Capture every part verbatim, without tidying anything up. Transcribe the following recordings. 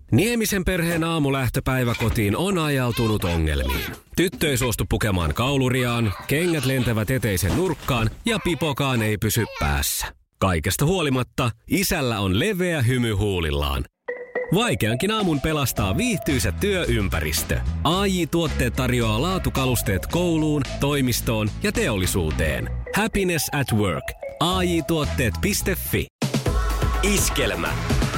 Niemisen perheen aamulähtöpäivä kotiin on ajautunut ongelmiin. Tyttö ei suostu pukemaan kauluriaan, kengät lentävät eteisen nurkkaan ja pipokaan ei pysy päässä. Kaikesta huolimatta, isällä on leveä hymy huulillaan. Vaikeankin aamun pelastaa viihtyisä työympäristö. A J-tuotteet tarjoaa laatukalusteet kouluun, toimistoon ja teollisuuteen. Happiness at work. A J tuotteet piste fi. Iskelmä.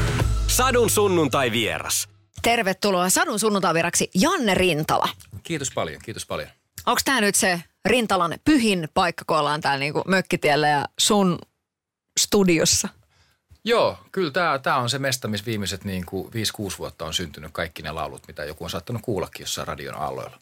Sadun sunnuntai vieras. Tervetuloa Sadun sunnuntai vieraksi Janne Rintala. Kiitos paljon, kiitos paljon. Onko tämä nyt se Rintalan pyhin paikka, kun ollaan täällä niinku mökkitiellä ja sun studiossa? Joo, kyllä tämä, tämä on se mesta, missä viimeiset niin kuin viisi kuusi vuotta on syntynyt kaikki ne laulut, mitä joku on saattanut kuullakin jossain radion aalloilla.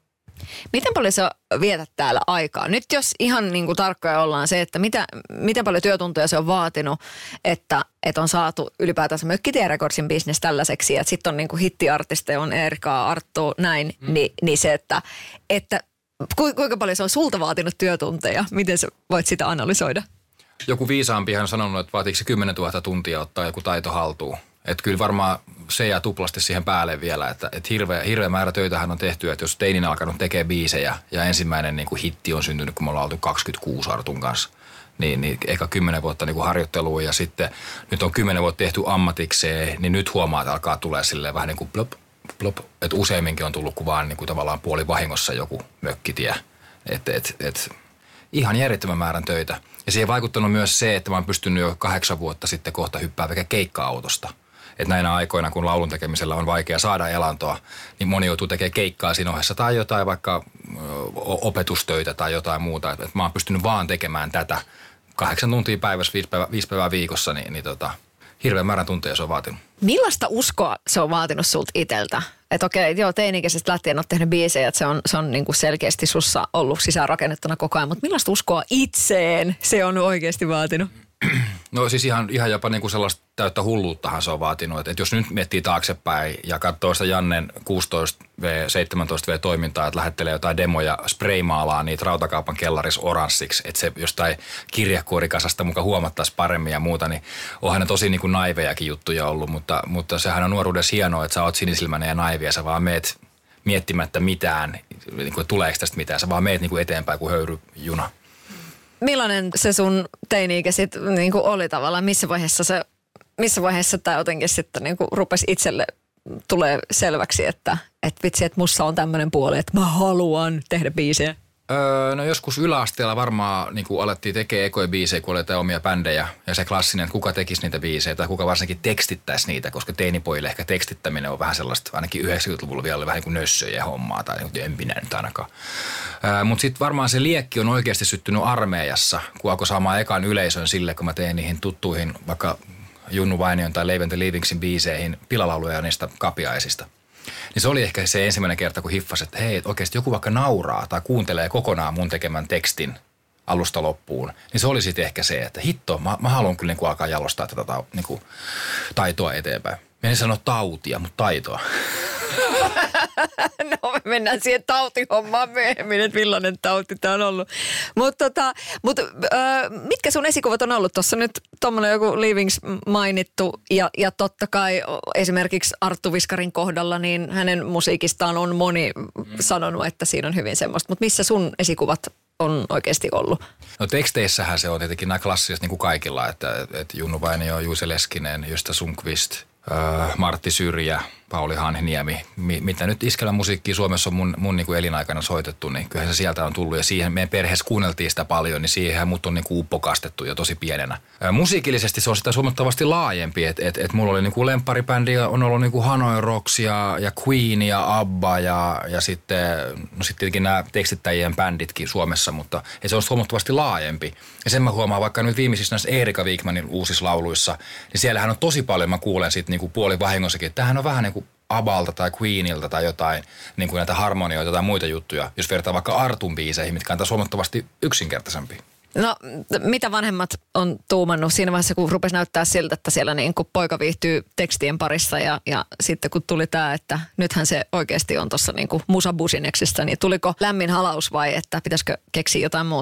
Miten paljon sä vietät täällä aikaa? Nyt jos ihan niin kuin tarkkoja ollaan se, että mitä, miten paljon työtunteja se on vaatinut, että, että on saatu ylipäätänsä Mökkitie Recordsin business tällaiseksi, että sitten on niin kuin hittiartisteja, on Erika, Arttu, näin, mm. niin, niin se, että, että kuinka paljon se on sulta vaatinut työtunteja, miten sä voit sitä analysoida? Joku viisaampihan on sanonut, että vaatiiko se kymmenen tuhatta tuntia ottaa joku taito haltuun. Että kyllä varmaan se jää tuplasti siihen päälle vielä, että, että hirveä, hirveä määrä töitähän on tehty, että jos teinin alkanut tekee biisejä ja ensimmäinen niin kuin hitti on syntynyt, kun me ollaan oltu kaksikymmentäkuusi Artun kanssa, niin, niin eka kymmenen vuotta niin kuin harjoittelua ja sitten nyt on kymmenen vuotta tehty ammatikseen, niin nyt huomaa, että alkaa tulee silleen vähän niin kuin plop, plop, että useimminkin on tullut kuin vaan niin kuin tavallaan puoli vahingossa joku mökkitie, että et, et, ihan järjettömän määrän töitä. Ja siihen vaikuttanut myös se, että mä oon pystynyt jo kahdeksan vuotta sitten kohta hyppää vaikka keikka-autosta. Että näinä aikoina, kun laulun tekemisellä on vaikea saada elantoa, niin moni joutuu tekemään keikkaa siinä ohessa tai jotain vaikka opetustöitä tai jotain muuta. Että mä oon pystynyt vaan tekemään tätä kahdeksan tuntia päivässä, viisi päivää, viisi päivää viikossa, niin, niin tota, hirveän määrän tunteja se on vaatinut. Millaista uskoa se on vaatinut sulta itseltä? Että okei, joo, teini-ikäisestä lähtien olet tehnyt biisejä, että se on, se on niin kuin selkeästi sussa ollut sisäänrakennettuna koko ajan, mutta millaista uskoa itseen se on oikeasti vaatinut? No siis ihan, ihan jopa niin kuin sellaista täyttä hulluuttahan se on vaatinut. Että, että jos nyt miettii taaksepäin ja katsoo sitä Jannen kuusitoista seitsemäntoista vuotta toimintaa, että lähettelee jotain demoja, spraymaalaa niitä rautakaupan kellarissa oranssiksi, että se jostain kirjekuorikasasta muka huomattaisi paremmin ja muuta, niin onhan ne tosi niin kuin naivejakin juttuja ollut, mutta, mutta sehän on nuoruudessa hienoa, että sä oot sinisilmäinen ja naivi ja sä vaan meet miettimättä mitään, niin kuin tuleeko tästä mitään, sä vaan meet niin kuin eteenpäin kuin höyryjuna. Millainen se sun teini-ikä sitten niin kuin oli tavallaan? Missä vaiheessa se, missä vaiheessa tämä jotenkin sitten niin kuin rupesi itselle tulee selväksi, että, että vitsi, että musta on tämmöinen puoli, että mä haluan tehdä biisejä? Öö, no joskus yläasteella varmaan niin kuin alettiin tekemään ekoja biisejä, kun oli omia bändejä. Ja se klassinen, että kuka tekisi niitä biisejä tai kuka varsinkin tekstittäisi niitä, koska teinipojille ehkä tekstittäminen on vähän sellaista, ainakin yhdeksänkymmentäluvulla vielä oli vähän niin kuin nössöjä hommaa tai en minä nyt ainakaan. Öö, Mutta sitten varmaan se liekki on oikeasti syttynyt armeijassa, kun alkoi saamaan ekan yleisön sille, kun mä tein niihin tuttuihin vaikka Junnu Vainion tai Leave and the Leavingsin biiseihin pilalauluja niistä kapiaisista. Niin se oli ehkä se ensimmäinen kerta, kun hiffasi, että hei, oikeasti joku vaikka nauraa tai kuuntelee kokonaan mun tekemän tekstin alusta loppuun. Niin se oli sitten ehkä se, että hitto, mä, mä haluan kyllä niin kuin alkaa jalostaa tätä ta, niin kuin taitoa eteenpäin. Mä en sano tautia, mutta taitoa. No me mennään siihen tautihommaan myöhemmin, että millainen tauti tämä on ollut. Mutta tota, mut, äh, mitkä sun esikuvat on ollut? Tuossa nyt tuommoinen joku Leavings mainittu ja, ja totta kai esimerkiksi Arttu Viskarin kohdalla, niin hänen musiikistaan on moni sanonut, että siinä on hyvin semmoista. Mutta missä sun esikuvat on oikeasti ollut? No teksteissähän se on tietenkin nämä klassiset niin kuin kaikilla, että, että Junnu Vainio, Juise Leskinen, Gösta Sundqvist, äh, Martti Syrjä, Pauli Hanhiniemi, mitä nyt iskelmän musiikkia Suomessa on mun, mun niin kuin elinaikana soitettu, niin kyllähän se sieltä on tullut ja siihen meidän perheessä kuunneltiin sitä paljon, niin siihenhän mut on niin kuin uppokastettu jo tosi pienenä. Ää, musiikillisesti se on sitä huomattavasti laajempi, että et, et mulla oli niin kuin lempparibändi, on ollut niin kuin Hanoi Rocks ja, ja Queen ja ABBA ja, ja sitten, no sitten tietenkin nämä tekstittäjien bänditkin Suomessa, mutta se on huomattavasti laajempi. Ja sen mä huomaan vaikka nyt viimeisissä näissä Erika Wikmanin uusissa lauluissa, niin siellähän on tosi paljon, mä kuulen siitä niin kuin puolivahingossakin, että tämähän on vähän niin kuin Abalta tai Queenilta tai jotain, niin kuin näitä harmonioita tai muita juttuja, jos vertaa vaikka Artun biiseihin, mitkä on taas huomattavasti yksinkertaisempia. No, mitä vanhemmat on tuumannut siinä vaiheessa, kun rupesi näyttää siltä, että siellä niin kun poika viihtyy tekstien parissa ja, ja sitten kun tuli tämä, että nythän se oikeasti on tuossa niin kuin musabusineksissa, niin tuliko lämmin halaus vai että pitäisikö keksiä jotain muuta?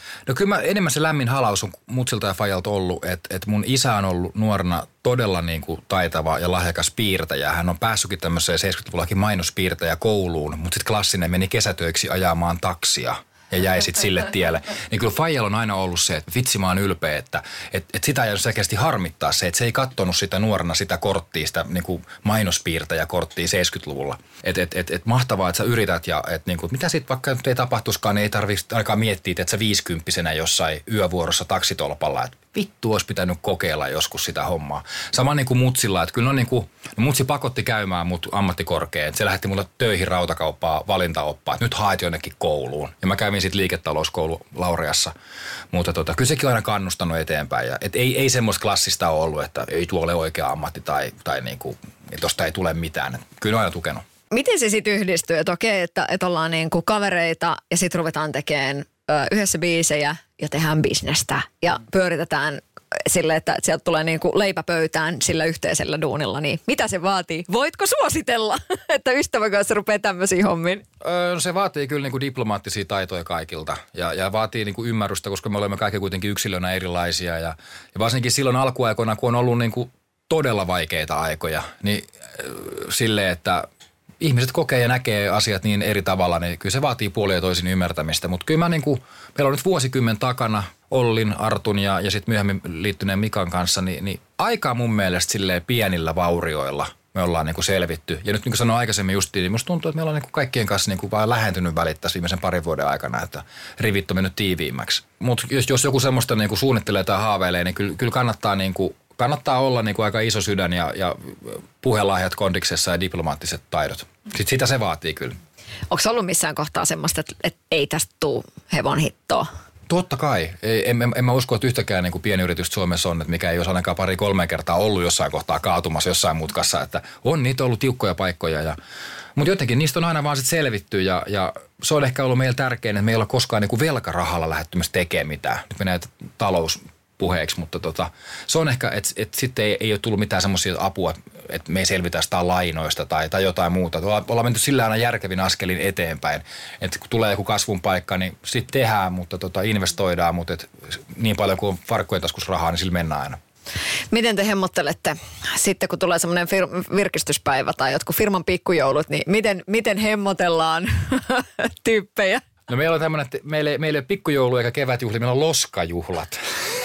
No kyllä mä, enemmän se lämmin halaus on mutsilta ja fajalta ollut, että, että mun isä on ollut nuorena todella niin kuin taitava ja lahjakas piirtäjä. Hän on päässytkin tämmöiseen seitsemänkymmentäluvullakin mainospiirtäjä kouluun, mutta sitten klassinen meni kesätöiksi ajamaan taksia. Ja jäi sitten sille tielle. Niin kyllä faijalla on aina ollut se, että vitsi mä oon ylpeä, että et, et sitä ei selkeästi harmittaa se, että se ei kattonut sitä nuorena sitä korttia, sitä niin kuin mainospiirtäjäkorttia seitsemänkymmentäluvulla. Että et, et, et mahtavaa, että sä yrität ja että niin kuin, mitä sitten vaikka nyt ei tapahtuskaan, niin ei tarvitse ainakaan miettiä, että sä viisikymppisenä jossain yövuorossa taksitolpalla, että vittu olisi pitänyt kokeilla joskus sitä hommaa. Sama niin kuin mutsilla, että kyllä on niin kuin, no mutsi pakotti käymään mut ammattikorkeen. Se lähetti mulle töihin rautakauppaa valintaoppaa, että nyt haet jonnekin kouluun. Ja mä kävin sitten liiketalouskoulu Laureassa. Mutta tota, kyllä sekin on aina kannustanut eteenpäin. Ja, et ei, ei semmoista klassista ole ollut, että ei tuo ole oikea ammatti tai, tai niin kuin, tosta ei tule mitään. Et kyllä on aina tukenut. Miten se sitten yhdistyy, että okei, että, että ollaan niin kuin kavereita ja sitten ruvetaan tekemään yhdessä biisejä ja tehdään bisnestä ja pyöritetään sille, että sieltä tulee niin kuin leipä pöytään sillä yhteisellä duunilla, niin mitä se vaatii? Voitko suositella, että ystävän kanssa rupeaa tämmöisiin hommiin? Öö, se vaatii kyllä niin kuin diplomaattisia taitoja kaikilta ja, ja vaatii niin kuin ymmärrystä, koska me olemme kaikki kuitenkin yksilönä erilaisia ja, ja varsinkin silloin alkuaikoina, kun on ollut niin kuin todella vaikeita aikoja, niin äh, silleen, että ihmiset kokee ja näkee asiat niin eri tavalla, niin kyllä se vaatii puolin ja toisin ymmärtämistä. Mutta kyllä mä niin kuin, meillä on nyt vuosikymmen takana Ollin, Artun ja, ja sitten myöhemmin liittyneen Mikan kanssa, niin, niin aika mun mielestä silleen pienillä vaurioilla me ollaan niin kuin selvitty. Ja nyt niin kuin sanoin aikaisemmin justiin, niin musta tuntuu, että meillä on niin kuin kaikkien kanssa niin kuin vaan lähentynyt välittäisi viimeisen parin vuoden aikana, että rivit on mennyt tiiviimmäksi. Mutta jos, jos joku semmoista niin kuin suunnittelee tai haaveilee, niin kyllä, kyllä kannattaa niin kuin Kannattaa olla niin kuin aika iso sydän ja, ja puhelahjat kondiksessa ja diplomaattiset taidot. Sitten sitä se vaatii kyllä. Onko ollut missään kohtaa semmoista, että, että ei tästä tule hevon hittoa? Totta kai. En, en, en mä usko, että yhtäkään niin kuin pienyritystä Suomessa on, että mikä ei olisi ainakaan pari-kolme kertaa ollut jossain kohtaa kaatumassa jossain mutkassa. Että on niitä ollut tiukkoja paikkoja. Ja, mutta jotenkin niistä on aina vaan sit selvitty ja, ja se on ehkä ollut meillä tärkein, että me ei olla koskaan niin kuin velkarahalla lähdettymässä tekemään mitään. Nyt menee talous puheeksi, mutta tota, se on ehkä, että et sitten ei, ei ole tullut mitään semmoisia apua, että me ei selvitä sitä lainoista tai, tai jotain muuta. Ollaan, ollaan menty sillä aina järkevin askelin eteenpäin. Että kun tulee joku kasvun paikka, niin sitten tehdään, mutta tota, investoidaan, mutta et niin paljon kuin on farkkujen taskus rahaa, niin sillä mennään aina. Miten te hemmottelette sitten, kun tulee semmoinen fir- virkistyspäivä tai jotkut firman pikkujoulut, niin miten, miten hemmotellaan tyyppejä? No meillä on tämmöinen, että meillä ei, meillä ei ole pikkujoulu eikä kevätjuhli, meillä on loskajuhlat.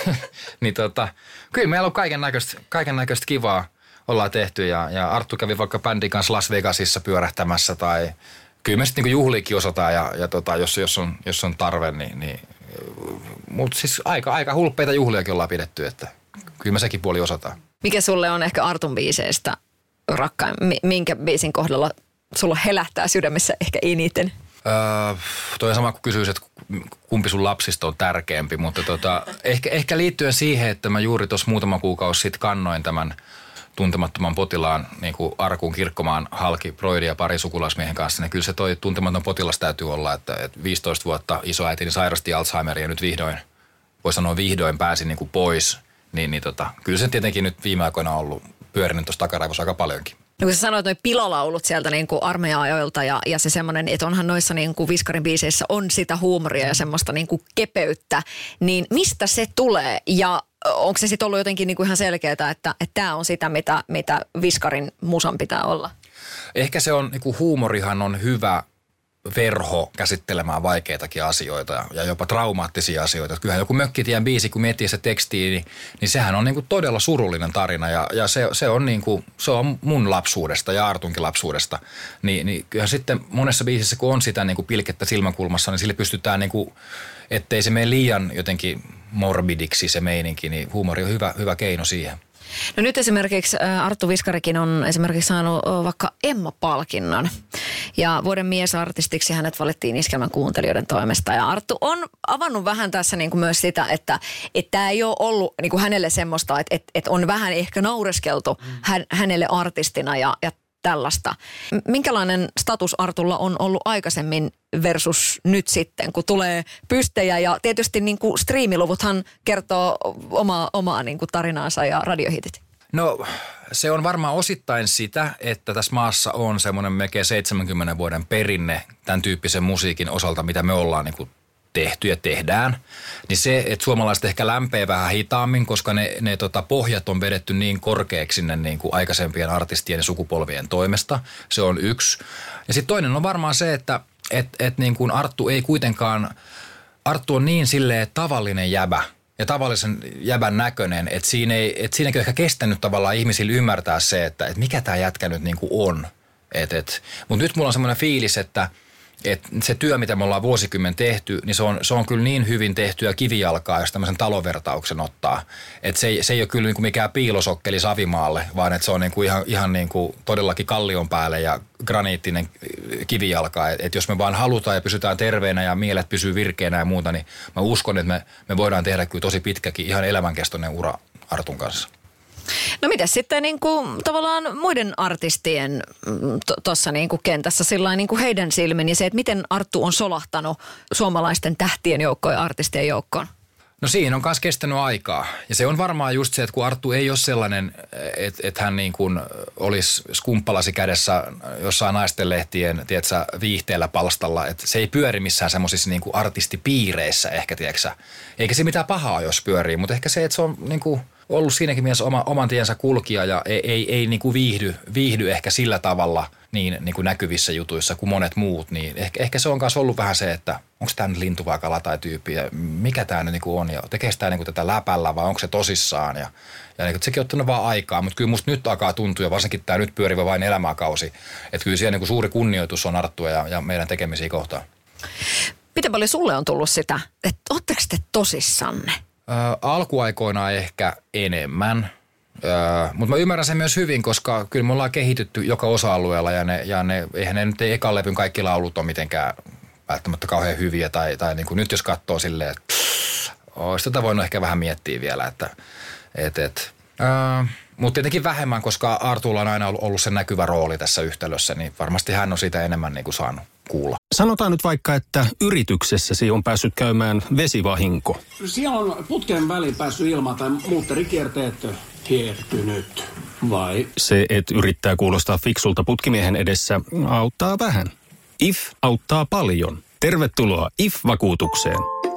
Niin tota, kyllä meillä on kaiken näköistä, kaiken näköistä kivaa ollaan tehty ja, ja Arttu kävi vaikka bändin kanssa Las Vegasissa pyörähtämässä tai kyllä me sitten niin juhliikin osataan ja, ja tota, jos, jos, on, jos on tarve, niin, niin mutta siis aika, aika hulppeita juhliakin ollaan pidetty, että kyllä me sekin puoli osataan. Mikä sulle on ehkä Artun biiseistä rakkain? Minkä biisin kohdalla sulla helähtää sydämessä ehkä eniten? Öö, toi on sama kuin kysyisi, että kumpi sun lapsista on tärkeämpi, mutta tota, ehkä, ehkä liittyen siihen, että mä juuri tuossa muutama kuukausi sitten kannoin tämän tuntemattoman potilaan niin kuin Arkun Kirkkomaan halki Broidi ja pari sukulaismiehen kanssa, niin kyllä se toi tuntematon potilas täytyy olla, että, että viisitoista vuotta isoäitini sairasti Alzheimeria ja nyt vihdoin, voi sanoa vihdoin pääsin niin kuin pois, niin, niin tota, kyllä se tietenkin nyt viime aikoina on ollut pyörinyt tuossa takaraivossa aika paljonkin. No kun sä sanoit noin pilalaulut sieltä niin kuin armeija-ajoilta ja, ja se semmoinen, että onhan noissa niin kuin Viskarin biiseissä on sitä huumoria ja semmoista niin kuin kepeyttä, niin mistä se tulee ja onko se sitten ollut jotenkin niin kuin ihan selkeää, että tämä on sitä, mitä, mitä Viskarin musan pitää olla? Ehkä se on, niin kuin huumorihan on hyvä verho käsittelemään vaikeitakin asioita ja jopa traumaattisia asioita. Kyllähän joku Mökkitien biisi, kun miettii se tekstiin, niin, niin sehän on niin kuin todella surullinen tarina ja, ja se, se, on niin kuin, se on mun lapsuudesta ja Artunkin lapsuudesta. Ni, niin kyllähän sitten monessa biisissä, kun on sitä niin kuin pilkettä silmäkulmassa, niin sille pystytään, niin kuin, ettei se mene liian jotenkin morbidiksi se meininki, niin huumori on hyvä, hyvä keino siihen. No nyt esimerkiksi Arttu Viskarikin on esimerkiksi saanut vaikka Emma-palkinnon ja vuoden miesartistiksi hänet valittiin Iskelmän kuuntelijoiden toimesta ja Arttu on avannut vähän tässä niin kuin myös sitä, että tämä ei ole ollut niin kuin hänelle semmoista, että, että, että on vähän ehkä naureskeltu hän, hänelle artistina ja, ja tällaista. Minkälainen status Artulla on ollut aikaisemmin versus nyt sitten, kun tulee pystejä ja tietysti niin kuin striimiluvuthan kertoo omaa, omaa niin kuin tarinaansa ja radiohitit? No se on varmaan osittain sitä, että tässä maassa on semmoinen melkein seitsemänkymmenen vuoden perinne tämän tyyppisen musiikin osalta, mitä me ollaan niin kuin tehty ja tehdään, niin se, että suomalaiset ehkä lämpee vähän hitaammin, koska ne, ne tota, pohjat on vedetty niin korkeaksi sinne niin kuin aikaisempien artistien ja sukupolvien toimesta. Se on yksi. Ja sitten toinen on varmaan se, että et, et niin kuin Arttu ei kuitenkaan, Arttu on niin silleen tavallinen jäbä ja tavallisen jäbän näköinen, että siinä ei, et siinäkin on ehkä kestänyt tavallaan ihmisille ymmärtää se, että et mikä tämä jätkä nyt niin kuin on. Mutta nyt mulla on semmoinen fiilis, että et se työ, mitä me ollaan vuosikymmen tehty, niin se on, se on kyllä niin hyvin tehtyä kivijalkaa, jos tämmöisen talovertauksen ottaa. Että se, se ei ole kyllä niinku mikään piilosokkeli Savimaalle, vaan että se on niinku ihan, ihan niinku todellakin kallion päälle ja graniittinen kivijalka. Että et jos me vaan halutaan ja pysytään terveenä ja mielet pysyy virkeänä ja muuta, niin mä uskon, että me, me voidaan tehdä kyllä tosi pitkäkin ihan elämänkestoinen ura Artun kanssa. No mitäs sitten niin kuin, tavallaan muiden artistien tuossa niin kuin kentässä sillain, niin kuin heidän silmin ja se, että miten Arttu on solahtanut suomalaisten tähtien joukkoon ja artistien joukkoon? No siihen on myös kestänyt aikaa. Ja se on varmaan just se, että kun Arttu ei ole sellainen, että, että hän niin kuin olisi skumppalasi kädessä jossain naistenlehtien, tiedätkö, viihteellä palstalla. Että se ei pyöri missään semmoisissa niin kuin artistipiireissä ehkä, tiedätkö. Eikä se mitään pahaa, jos pyörii, mutta ehkä se, että se on niin kuin ollut siinäkin mielessä oma, oman tiensä kulkija ja ei, ei, ei niin kuin viihdy, viihdy ehkä sillä tavalla niin, niin kuin näkyvissä jutuissa kuin monet muut. Niin ehkä, ehkä se on myös ollut vähän se, että onko tämä nyt lintu vai kala tai tyyppi ja mikä tämä nyt niin kuin on ja tekee sitä niin kuin tätä läpällä vai onko se tosissaan. Ja, ja niin kuin, sekin on ottanut vaan aikaa, mutta kyllä musta nyt alkaa tuntua ja varsinkin tämä nyt pyörivä vain elämäkausi. Että kyllä siellä niin kuin suuri kunnioitus on Arttua ja, ja meidän tekemisiä kohtaan. Miten paljon sulle on tullut sitä, että ootteko te tosissanne? Ö, alkuaikoina ehkä enemmän, ö, mutta mä ymmärrän sen myös hyvin, koska kyllä me ollaan kehitytty joka osa-alueella ja, ne, ja ne, eihän ne nyt ei ekan levyn kaikki laulut ole mitenkään välttämättä kauhean hyviä tai, tai niin kuin nyt jos katsoo silleen, että olisi tätä voinut ehkä vähän miettiä vielä, että et, et, ö, mutta tietenkin vähemmän, koska Artulla on aina ollut se näkyvä rooli tässä yhtälössä, niin varmasti hän on siitä enemmän niin kuin saanut kuulla. Sanotaan nyt vaikka, että yrityksessäsi on päässyt käymään vesivahinko. Siellä on putken väliin päässyt ilma tai muutterikierteet hiertynyt, vai? Se, että yrittää kuulostaa fiksulta putkimiehen edessä, auttaa vähän. I F auttaa paljon. Tervetuloa I F-vakuutukseen.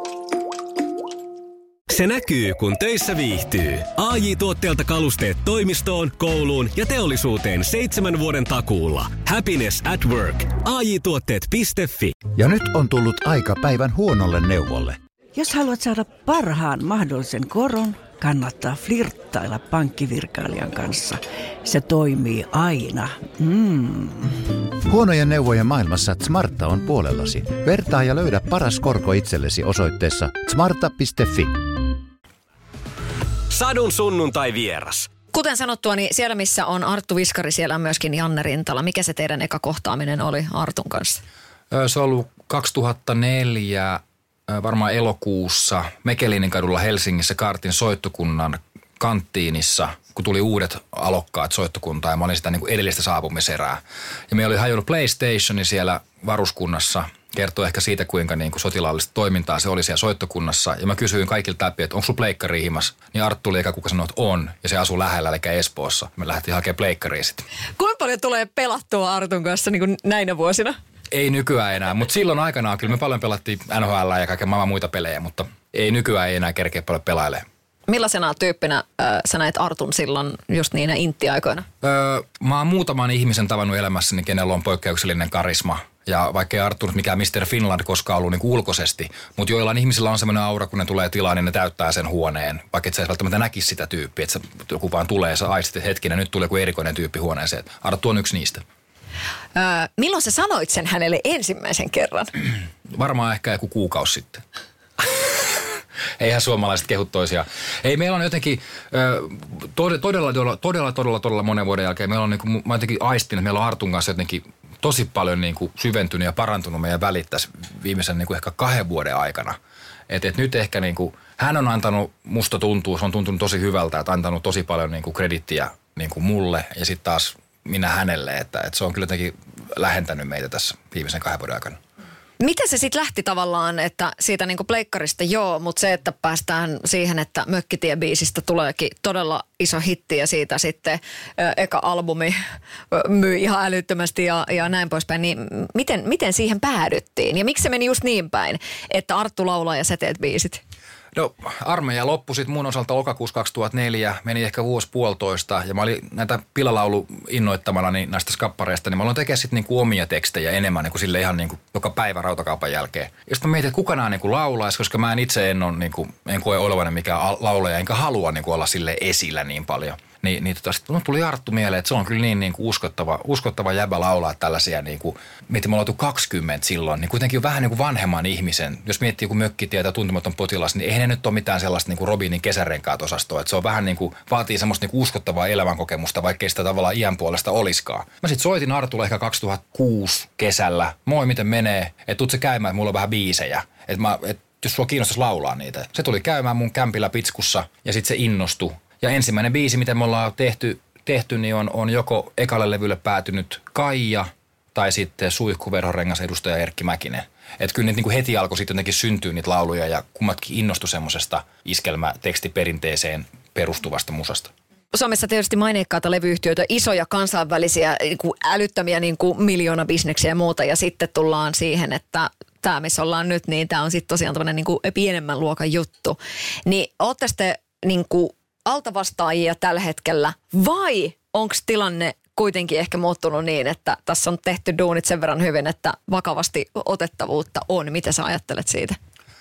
Se näkyy, kun töissä viihtyy. A J-tuotteelta kalusteet toimistoon, kouluun ja teollisuuteen seitsemän vuoden takuulla. Happiness at work. A J tuotteet piste fi. Ja nyt on tullut aika päivän huonolle neuvolle. Jos haluat saada parhaan mahdollisen koron, kannattaa flirttailla pankkivirkailijan kanssa. Se toimii aina. Mm. Huonojen neuvojen maailmassa Smarta on puolellasi. Vertaa ja löydä paras korko itsellesi osoitteessa smarta piste fi. Sadun sunnuntai vieras. Kuten sanottua, niin siellä missä on Arttu Viskari, siellä on myöskin Janne Rintala. Mikä se teidän eka kohtaaminen oli Artun kanssa? Se on ollut kaksituhattaneljä, varmaan elokuussa Mekelinin kadulla Helsingissä Kaartin soittokunnan kanttiinissa, kun tuli uudet alokkaat soittokuntaa ja mä olin sitä niin kuin edellistä saapumiserää. Ja meillä oli hajonnut PlayStationi siellä varuskunnassa. Kertoo ehkä siitä, kuinka niin kuin sotilaallista toimintaa se oli siellä soittokunnassa. Ja mä kysyin kaikilta läpi, että onko sulla pleikkari himas? Niin Arttu oli eka kuka sanoi, että on. Ja se asuu lähellä, eli Espoossa. Me lähdettiin hakemaan pleikkaria sitten. Kuinka paljon tulee pelattua Artun kanssa niin kuin näinä vuosina? Ei nykyään enää, mutta silloin aikanaan kyllä me paljon pelattiin N H L ja kaiken maailman muita pelejä, mutta ei nykyään ei enää kerkeä paljon pelailemaan. Millaisena tyyppinä äh, sä näet Artun silloin just niinä intti-aikoina? Öö, mä oon muutaman ihmisen tavannut elämässäni, kenellä on poikkeuksellinen karisma. Ja vaikka ei Arttu nyt mikään mister Finland koskaan ollut niin ulkoisesti, mutta joillain ihmisillä on semmoinen aura, kun ne tulee tilaan, niin ne täyttää sen huoneen. Vaikka et sä välttämättä näkisi sitä tyyppiä, että joku vaan tulee ja sä aistit, että hetkinen, nyt tulee joku erikoinen tyyppi huoneeseen. Arttu on yksi niistä. Öö, milloin sä sanoit sen hänelle ensimmäisen kerran? Varmaan ehkä joku kuukausi sitten. Eihän suomalaiset kehut toisiaan. Ei, meillä on jotenkin todella, todella, todella, todella, todella monen vuoden jälkeen, meillä on niin kuin, mä jotenkin aistin, että meillä on Artun kanssa jotenkin tosi paljon niin kuin syventynyt ja parantunut meidän välit tässä viimeisen niin kuin ehkä kahden vuoden aikana. Että et nyt ehkä niin kuin, hän on antanut, musta tuntuu, se on tuntunut tosi hyvältä, että antanut tosi paljon niin kuin kredittiä niin kuin mulle ja sitten taas minä hänelle, että, että se on kyllä jotenkin lähentänyt meitä tässä viimeisen kahden vuoden aikana. Miten se sitten lähti tavallaan, että siitä niinku pleikkarista joo, mutta se, että päästään siihen, että Mökkitie-biisistä tuleekin todella iso hitti ja siitä sitten ö, eka albumi myy ihan älyttömästi ja, ja näin poispäin, niin miten, miten siihen päädyttiin? Ja miksi se meni just niin päin, että Arttu laulaa ja sä teet biisit? No armeija loppui sitten mun osalta lokakuussa kaksituhattaneljä, meni ehkä vuosi puolitoista ja mä olin näitä pilalaulu innoittamana niin näistä skappareista, niin mä aloin tekemään sitten niinku omia tekstejä enemmän niinku sille ihan niinku joka päivä rautakaupan jälkeen. Ja sitten mä mietin, että kuka nää niinku laulaisi, koska mä en itse en, on, niinku, en koe olevani mikään laulaja, enkä halua niinku olla sille esillä niin paljon. Niin, niin tota, sitten tuli Arttu mieleen, että se on kyllä niin, niin kuin uskottava, uskottava jäbä laulaa tällaisia, niin kuin, mietin, me ollaan kaksikymmentä silloin, niin kuitenkin vähän niin kuin vanhemman ihmisen. Jos miettii joku Mökkitie tai Tuntematon potilas, niin eihän ne nyt ole mitään sellaista niin kuin Robinin kesärenkaat osastoa. Että se on vähän niin kuin, vaatii semmoista niin kuin uskottavaa elämänkokemusta, vaikkei sitä tavallaan iän puolesta olisikaan. Mä sitten soitin Artulle ehkä kaksituhattakuusi kesällä. Moi, miten menee? Että tuut se käymään, että mulla on vähän biisejä. Että mä, et, jos sua kiinnostaisi laulaa niitä. Se tuli käymään mun kämpillä Pitskussa ja sitten se innostui. Ja ensimmäinen biisi, mitä me ollaan tehty, tehty niin on, on joko ekalle levylle päätynyt Kaija tai sitten Suihkuverhorengas edustaja Erkki Mäkinen. Että kyllä niin kuin heti alkoi sitten jotenkin syntyä niitä lauluja ja kummatkin innostui semmoisesta iskelmätekstiperinteeseen perustuvasta musasta. Suomessa tietysti maineikkaita levyyhtiöitä, isoja kansainvälisiä niin kuin älyttömiä niin kuin miljoonabisneksiä ja muuta. Ja sitten tullaan siihen, että tämä missä ollaan nyt, niin tämä on sitten tosiaan tämmöinen niin kuin pienemmän luokan juttu. Niin ootte sitten niin kuin altavastaajia tällä hetkellä vai onko tilanne kuitenkin ehkä muuttunut niin, että tässä on tehty duunit sen verran hyvin, että vakavasti otettavuutta on? Mitä sä ajattelet siitä?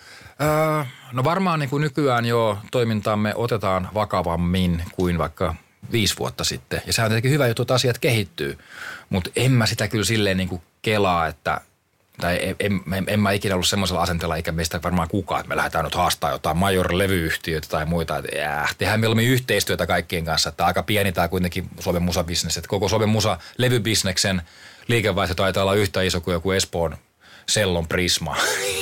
Öö, no varmaan niin kuin nykyään jo toimintaamme otetaan vakavammin kuin vaikka viisi vuotta sitten. Ja se on tietenkin hyvä juttu, että asiat kehittyy, mutta en mä sitä kyllä silleen niin kuin kelaa, että tai en, en, en, en mä ikinä ollut semmoisella asenteella, eikä meistä varmaan kukaan, että me lähdetään nyt haastaa jotain major-levyyhtiöitä tai muita. Että jää, tehdään mieluummin yhteistyötä kaikkien kanssa, että aika pieni tämä kuitenkin Suomen musabisnes. Että koko Suomen musa-levybisneksen liikevaihto taitaa olla yhtä iso kuin joku Espoon Sellon Prisma.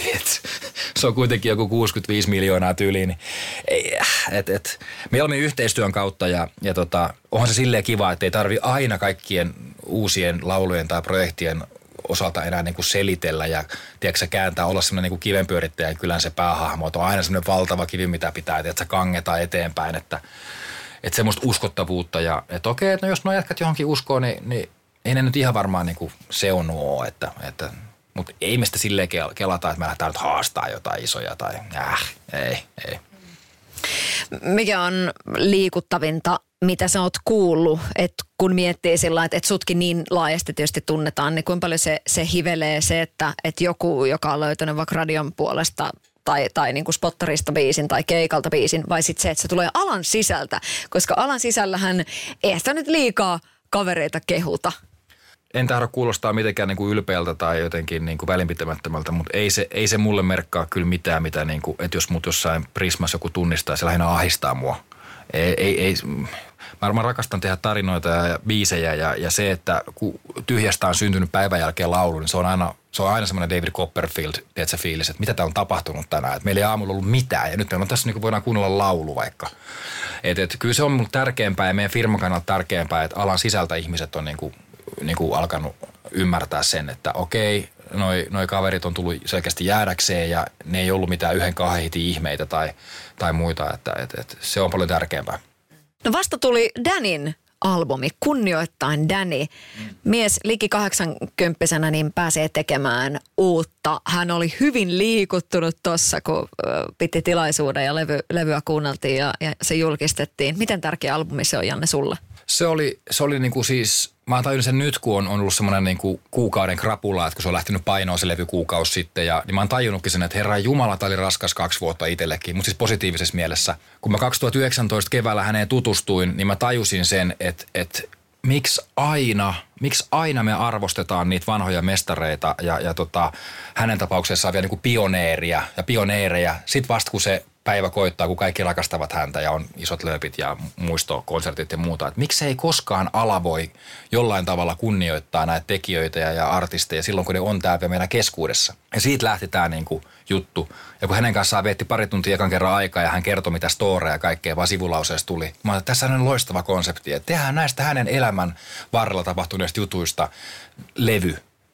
Se on kuitenkin joku kuusikymmentäviisi miljoonaa tyyliin. Niin, et, et, mieluummin yhteistyön kautta ja, ja tota, onhan se silleen kiva, että ei tarvi aina kaikkien uusien laulujen tai projektien osalta enää niin kuin selitellä ja tiedätkö, kääntää, olla semmoinen niin kuin kivenpyörittäjä kylän se päähahmo. Että on aina semmoinen valtava kivi, mitä pitää, että kangeta eteenpäin, että, että semmoista uskottavuutta. Ja että okei, että no jos nuo jätkät johonkin uskoo, niin, niin ei ne nyt ihan varmaan niin kuin seunuu ole. Että, että, mutta ei me sitä silleen kelata, että me lähdetään nyt haastaa jotain isoja tai äh, ei, ei. Mikä on liikuttavinta, mitä sä oot kuullut, että kun miettii sillä että et sutkin niin laajasti tietysti tunnetaan, niin kuinka paljon se, se hivelee se, että et joku, joka on löytänyt vaikka radion puolesta tai, tai niin kuin spottarista biisin tai keikalta biisin, vai sitten se, että se tulee alan sisältä, koska alan sisällähän ei sitä nyt liikaa kavereita kehuta. En tahdo kuulostaa mitenkään niin kuin ylpeältä tai jotenkin niin kuin välinpitämättömältä, mutta ei se, ei se mulle merkkaa kyllä mitään, mitä niin kuin, että jos mut jossain Prismassa joku tunnistaa, se lähinnä ahdistaa mua. Ei, ei, ei, mä, mä rakastan tehdä tarinoita ja biisejä ja, ja se, että kun tyhjästä on syntynyt päivän jälkeen laulu, niin se on aina, se on aina semmoinen David Copperfield, tiedätkö, fiilis, että mitä tää on tapahtunut tänään. Että meillä ei aamulla ollut mitään ja nyt meillä on tässä niin kuin voidaan kuunnella laulu vaikka. Että et, kyllä se on mulle tärkeämpää ja meidän firman kannalta tärkeämpää, että alan sisältä ihmiset on niin kuin, niin kuin alkanut ymmärtää sen, että okei, noi, noi kaverit on tullut selkeästi jäädäkseen ja ne ei ollut mitään yhden kahden hitin ihmeitä tai, tai muita, että et, et, se on paljon tärkeämpää. No vasta tuli Danin albumi, Kunnioittain Danny. Mies liki kahdeksankymppisenä niin pääsee tekemään uutta. Hän oli hyvin liikuttunut tuossa, kun piti tilaisuuden ja levy, levyä kuunneltiin ja, ja se julkistettiin. Miten tärkeä albumi se on, Janne, sulle? Se oli, se oli niinku siis, mä oon tajunnut sen nyt, kun on, on ollut semmoinen niinku kuukauden krapula, että kun se on lähtenyt painoon se levy kuukausi sitten. Ja, niin mä oon tajunnutkin sen, että herran jumala, tää oli raskas kaksi vuotta itsellekin, mutta siis positiivisessa mielessä. Kun mä kaksituhattayhdeksäntoista keväällä häneen tutustuin, niin mä tajusin sen, että, että miksi aina, miksi aina me arvostetaan niitä vanhoja mestareita ja, ja tota, hänen tapauksessaan vielä niinku pioneeria ja pioneereja. Sitten vasta kun se päivä koittaa, kun kaikki rakastavat häntä ja on isot lööpit ja muistokonsertit ja muuta. Että miksi ei koskaan ala voi jollain tavalla kunnioittaa näitä tekijöitä ja, ja artisteja silloin, kun ne on täällä meidän keskuudessa. Ja siitä lähti tämä niinku juttu. Ja kun hänen kanssaan vietti pari tuntia ekan kerran aikaa ja hän kertoi, mitä storeja ja kaikkea vaan sivulauseesta tuli. Mä ajattelin, että tässä on loistava konsepti, että tehdään näistä hänen elämän varrella tapahtuneista jutuista levy.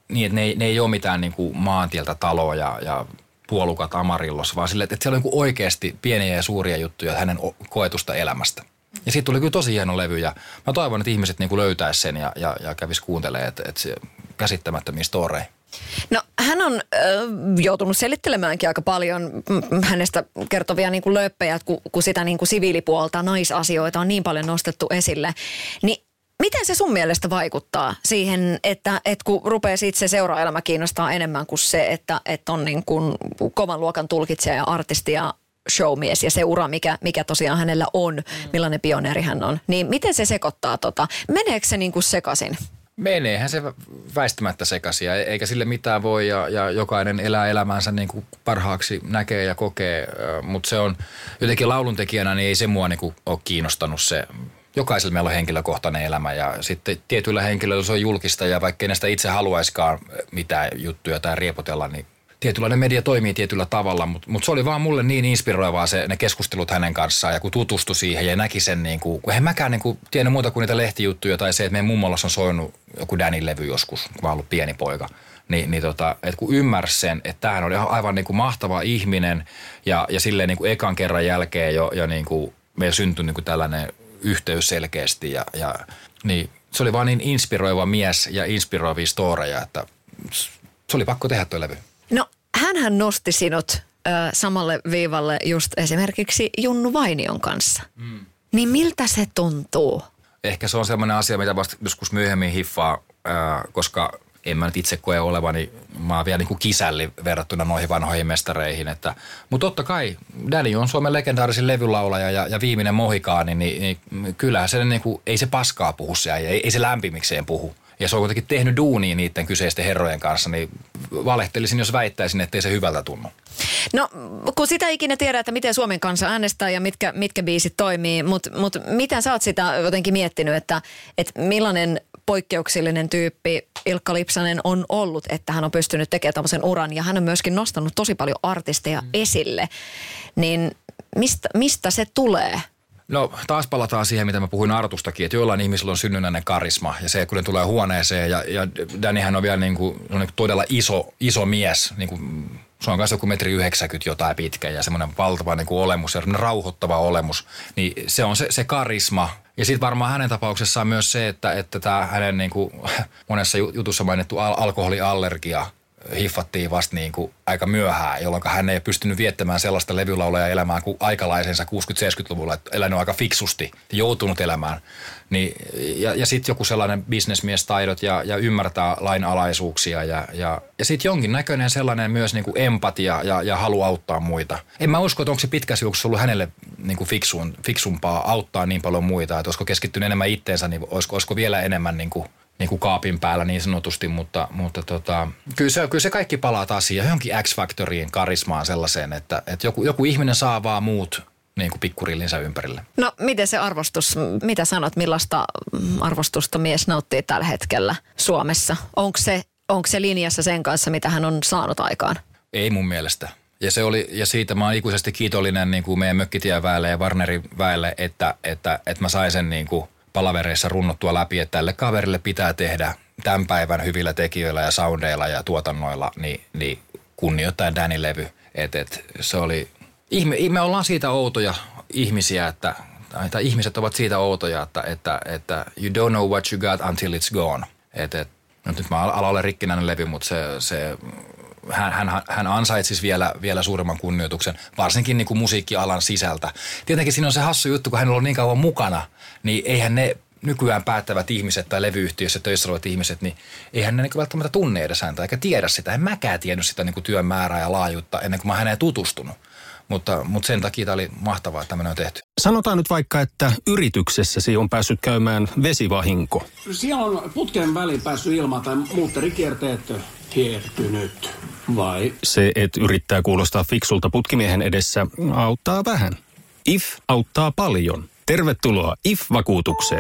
niin, että ne, ne ei ole mitään niin kuin maantieltä taloa ja, ja puolukat Amarillos, vaan sille, että siellä on niin kuin oikeasti pieniä ja suuria juttuja hänen koetusta elämästä. Ja siitä tuli kyllä tosi hieno levy ja mä toivon, että ihmiset niin kuin löytäisi sen ja, ja, ja kävis kuuntelemaan, että, että se käsittämättömiä storeja. No hän on äh, joutunut selittelemäänkin aika paljon hänestä kertovia niin kuin lööppejä, kun, kun sitä niin kuin siviilipuolta, naisasioita on niin paljon nostettu esille. Niin miten se sun mielestä vaikuttaa siihen, että, että kun rupeaa siitä se seuraelämä kiinnostaa enemmän kuin se, että, että on niin kuin kovan luokan tulkitsija ja artisti ja showmies ja se ura, mikä, mikä tosiaan hänellä on, millainen pioneeri hän on. Niin miten se sekoittaa tota? Meneekö se niin kuin sekaisin? Meneehän se väistämättä sekaisin, eikä sille mitään voi ja, ja jokainen elää elämänsä niin kuin parhaaksi näkee ja kokee, mutta se on jotenkin lauluntekijänä, niin ei se mua niin kuin ole kiinnostanut se. Jokaisella meillä on henkilökohtainen elämä ja sitten tietyillä henkilöillä se on julkista ja vaikka ei sitä itse haluaisikaan mitään juttuja tai riepotella, niin tietynlainen media toimii tietyllä tavalla, mutta mut se oli vaan mulle niin inspiroivaa se, ne keskustelut hänen kanssaan ja kun tutustui siihen ja näki sen, niin kuin, kun en mäkään niin kuin, tiennyt muuta kuin niitä lehtijuttuja tai se, että meidän mummolassa on soinut joku Danin levy joskus, kun mä oon ollut pieni poika. Niin, niin tota, että kun ymmärsi sen, että tämähän oli aivan niin kuin mahtava ihminen ja, ja silleen niin kuin ekan kerran jälkeen jo, jo niin kuin meillä syntyi niin kuin tällainen yhteys selkeästi ja, ja niin se oli vaan niin inspiroiva mies ja inspiroivia storeja, että se oli pakko tehdä tuo levy. No hänhän nosti sinut ö, samalle viivalle just esimerkiksi Junnu Vainion kanssa. Mm. Niin miltä se tuntuu? Ehkä se on sellainen asia, mitä vasta joskus myöhemmin hiffaa, ö, koska en mä nyt itse koe olevani, mä oon vielä niin kuin kisälli verrattuna noihin vanhoihin mestareihin. Että, mutta totta kai Danny on Suomen legendaarisin levylaulaja ja, ja viimeinen mohikaani, niin, niin kyllähän se niin kuin, ei se paskaa puhu se, ei, ei se lämpimikseen puhu. Ja se on kuitenkin tehnyt duunia niiden kyseisten herrojen kanssa, niin valehtelisin, jos väittäisin, ettei se hyvältä tunnu. No, kun sitä ikinä tiedä, että miten Suomen kanssa äänestää ja mitkä, mitkä biisit toimii, mutta mut miten sä oot sitä jotenkin miettinyt, että, että millainen poikkeuksellinen tyyppi Ilkka Lipsanen on ollut, että hän on pystynyt tekemään tämmöisen uran ja hän on myöskin nostanut tosi paljon artisteja mm. esille, niin mistä, mistä se tulee? No taas palataan siihen, mitä mä puhuin Artustakin, että joillain ihmisillä on synnynnäinen karisma ja se, kun ne tulee huoneeseen ja, ja Dannyhän on vielä niin kuin, on niin kuin todella iso, iso mies, niin kuin, se on kanssa joku metri yhdeksänkymmentä jotain pitkä ja semmoinen valtava niin kuin olemus ja rauhoittava olemus, niin se on se, se karisma. Ja sitten varmaan hänen tapauksessaan myös se, että, että tämä hänen niin kuin, monessa jutussa mainittu al- alkoholiallergia hiffattiin vasta niin kuin aika myöhään, jolloin hän ei pystynyt viettämään sellaista levylaulaja elämää kuin aikalaisensa kuusikymmentä-seitsemänkymmentäluvulla, että elänyt aika fiksusti ja joutunut elämään. Niin, ja ja sitten joku sellainen bisnesmiestaidot ja, ja ymmärtää lainalaisuuksia ja, ja, ja sitten jonkinnäköinen sellainen myös niin kuin empatia ja, ja halu auttaa muita. En mä usko, että onko se pitkässä juoksussa ollut hänelle niin kuin fiksuun, fiksumpaa auttaa niin paljon muita, että olisiko keskittynyt enemmän itteensä, niin olisiko, olisiko vielä enemmän niin kuin niin kuin kaapin päällä niin sanotusti, mutta, mutta tota, kyllä, se, kyllä se kaikki palaa taas siihen johonkin X-Factoriin, karismaan sellaiseen, että, että joku, joku ihminen saa vaan muut niin kuin pikkurillinsä ympärille. No miten se arvostus, mitä sanot, millaista arvostusta mies nauttii tällä hetkellä Suomessa? Onko se, onko se linjassa sen kanssa, mitä hän on saanut aikaan? Ei mun mielestä. Ja, se oli, ja siitä mä oon ikuisesti kiitollinen niin kuin meidän Mökkitien väelle ja Warnerin väelle, että, että, että mä sain sen niin kuin palavereissa runnottua läpi, että tälle kaverille pitää tehdä tämän päivän hyvillä tekijöillä ja soundeilla ja tuotannoilla, niin, niin kunnioittain Danny-levy. Et, et, se oli, ihme, me ollaan siitä outoja ihmisiä, että, tai ihmiset ovat siitä outoja, että, että, että you don't know what you got until it's gone. Et, et, no nyt mä ala olla rikkinäinen levy, mutta se, se, hän, hän, hän ansaitsisi vielä, vielä suuremman kunnioituksen, varsinkin niin kuin musiikkialan sisältä. Tietenkin siinä on se hassu juttu, kun hän on ollut niin kauan mukana, niin eihän ne nykyään päättävät ihmiset tai levyyhtiöissä töissä olevat ihmiset, niin eihän ne niin välttämättä tunne edes häntä eikä tiedä sitä. En mäkään tiennyt sitä niin kuin työn määrää ja laajuutta ennen kuin mä häneen tutustunut. Mutta, mutta sen takia tämä oli mahtavaa, että tämmöinen on tehty. Sanotaan nyt vaikka, että yrityksessäsi on päässyt käymään vesivahinko. Siellä on putken väliin päässyt ilma tai muutterikierteet hiertynyt, vai? Se, että yrittää kuulostaa fiksulta putkimiehen edessä, auttaa vähän. I F auttaa paljon. Tervetuloa I F-vakuutukseen.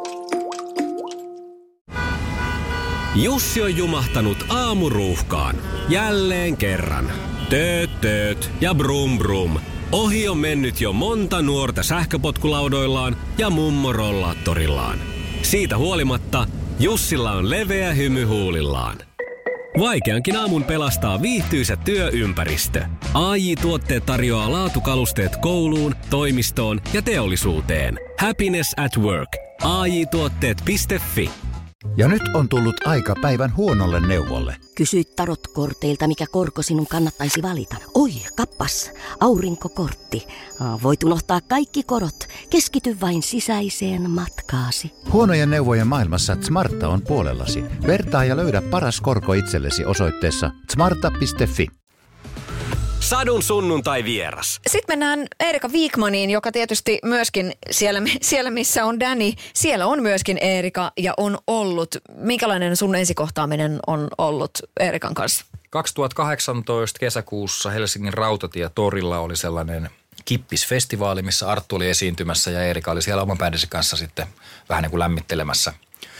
Jussi on jumahtanut aamuruuhkaan. Jälleen kerran. Tööt, tööt ja brum brum. Ohi on mennyt jo monta nuorta sähköpotkulaudoillaan ja mummorollaattorillaan. Siitä huolimatta Jussilla on leveä hymy huulillaan. Vaikeankin aamun pelastaa viihtyisä työympäristö. A J-tuotteet tarjoaa laatukalusteet kouluun, toimistoon ja teollisuuteen. Happiness at work. A J tuotteet piste fi. Ja nyt on tullut aika päivän huonolle neuvolle. Kysy tarotkorteilta, mikä korko sinun kannattaisi valita. Oi, kappas, aurinkokortti. Voit unohtaa kaikki korot. Keskity vain sisäiseen matkaasi. Huonojen neuvojen maailmassa Smarta on puolellasi. Vertaa ja löydä paras korko itsellesi osoitteessa smarta piste fi. Sadun sunnuntai vieras. Sitten mennään Eerika Wikmaniin, joka tietysti myöskin siellä, siellä, missä on Danny, siellä on myöskin Eerika ja on ollut. Minkälainen sun ensikohtaaminen on ollut Eerikan kanssa? kaksituhattakahdeksantoista kesäkuussa Helsingin Rautatietorilla oli sellainen kippisfestivaali, missä Arttu oli esiintymässä ja Eerika oli siellä oman bändinsä kanssa sitten vähän niin kuin lämmittelemässä.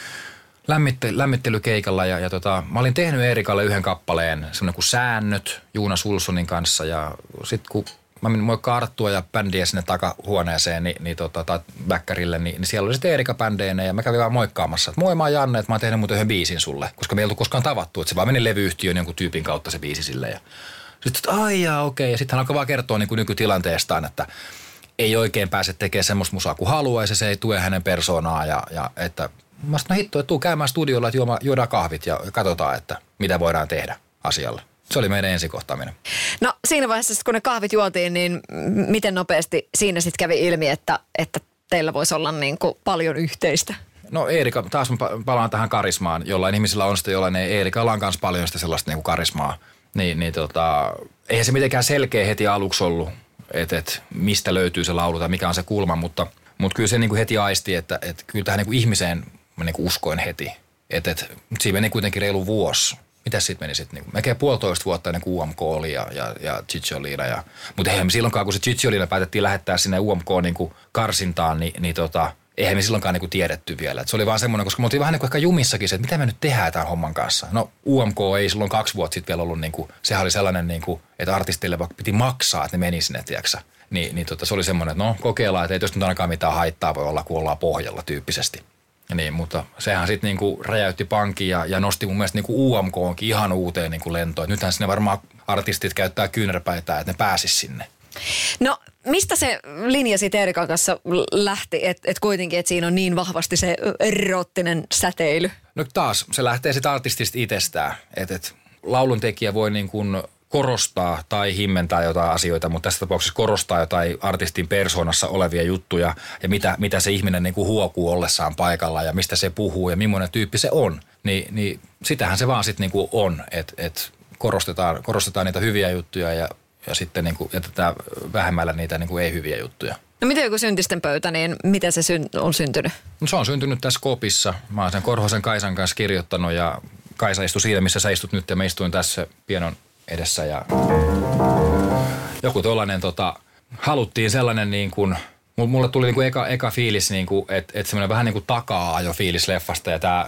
Lämmitte, lämmittelykeikalla ja, ja tota, mä olin tehnyt Eerikalle yhden kappaleen, semmoinen kuin Säännöt Jonas Ulssonin kanssa ja sitten kun mä menin moikkaa Arttua ja bändiä sinne takahuoneeseen niin, niin tota, tai väkkärille, niin, niin siellä oli sitten Eerika bändeinä ja mä kävin vaan moikkaamassa, että moi mä oon Janne, että mä oon tehnyt muuten yhden biisin sulle, koska me ei oltu koskaan tavattu, että se vaan meni levyyhtiön jonkun tyypin kautta se biisi sille ja sitten, että ai jaa, okei, ja sitten hän alkoi vaan kertoa niin kuin nykytilanteestaan, että ei oikein pääse tekemään semmoista musaa kuin haluaisi, se ei tue hänen persoonaa ja, ja että mä sanoin, no hitto, että tuu käymään studiolla, että juoma, juodaan kahvit ja katsotaan, että mitä voidaan tehdä asialle. Se oli meidän ensikohtaaminen. No siinä vaiheessa, kun ne kahvit juotiin, niin miten nopeasti siinä sitten kävi ilmi, että, että teillä voisi olla niin kuin paljon yhteistä? No Eerika, taas mä palaan tähän karismaan. Jollain ihmisillä on sitä, jollain ei. Eerikalla on myös paljon sitä sellaista niin kuin karismaa. Niin, niin tota, eihän se mitenkään selkeä heti aluksi ollut, että, että mistä löytyy se laulu tai mikä on se kulma, mutta, mutta kyllä se niin kuin heti aisti, että, että kyllä tähän niin kuin ihmiseen mä niin kuin uskoin heti. Että, että siinä meni kuitenkin reilu vuosi. Mitäs siitä meni sitten? Niin melkein puolitoista vuotta ennen kuin U M K oli ja, ja, ja Cicciolina. Ja, mutta eihän me silloinkaan, kun se Cicciolina päätettiin lähettää sinne U M K niin kuin karsintaan, niin, niin tota, eihän me silloinkaan niin kuin tiedetty vielä. Et se oli vaan semmoinen, koska me oltiin vähän niin kuin ehkä jumissakin se, että mitä me nyt tehdään tämän homman kanssa. No U M K ei silloin kaksi vuotta sitten vielä ollut, niin kuin, sehän oli sellainen, niin kuin, että artistille vaikka piti maksaa, että ne meni sinne, tiiäksä. Niin, niin tota, se oli semmoinen, että no kokeillaan, että ei jos nyt ainakaan mitään haittaa voi olla, kun ollaan pohjalla tyyppisesti. Niin, mutta sehän sitten niinku räjäytti pankin ja, ja nosti mun mielestä niinku U M K:nkin ihan uuteen niinku lentoon. Nythän sinne varmaan artistit käyttää kyynärpäitä, että ne pääsis sinne. No mistä se linja siitä Eerikan kanssa lähti, että et kuitenkin, että siinä on niin vahvasti se erottinen säteily? No taas, se lähtee sitä artistista itsestään. Että et, lauluntekijä voi niin kuin korostaa tai himmentää jotain asioita, mutta tässä tapauksessa korostaa jotain artistin persoonassa olevia juttuja ja mitä, mitä se ihminen niin kuin huokuu ollessaan paikalla ja mistä se puhuu ja millainen tyyppi se on. Ni, niin sitähän se vaan sitten niin kuin on, että et korostetaan, korostetaan niitä hyviä juttuja ja, ja sitten niin kuin jätetään vähemmällä niitä niin kuin ei-hyviä juttuja. No miten joku syntisten pöytä, niin miten se syn- on syntynyt? No se on syntynyt tässä Skopissa. Mä oon sen Korhosen Kaisan kanssa kirjoittanut ja Kaisa istui siinä, missä sä istut nyt ja mä istuin tässä pienon edessä ja joku tollainen tota, haluttiin sellainen niin kuin, mulle tuli niin kuin eka, eka fiilis niin kuin, että et semmoinen vähän niin kuin takaa ajo fiilis leffasta ja tää,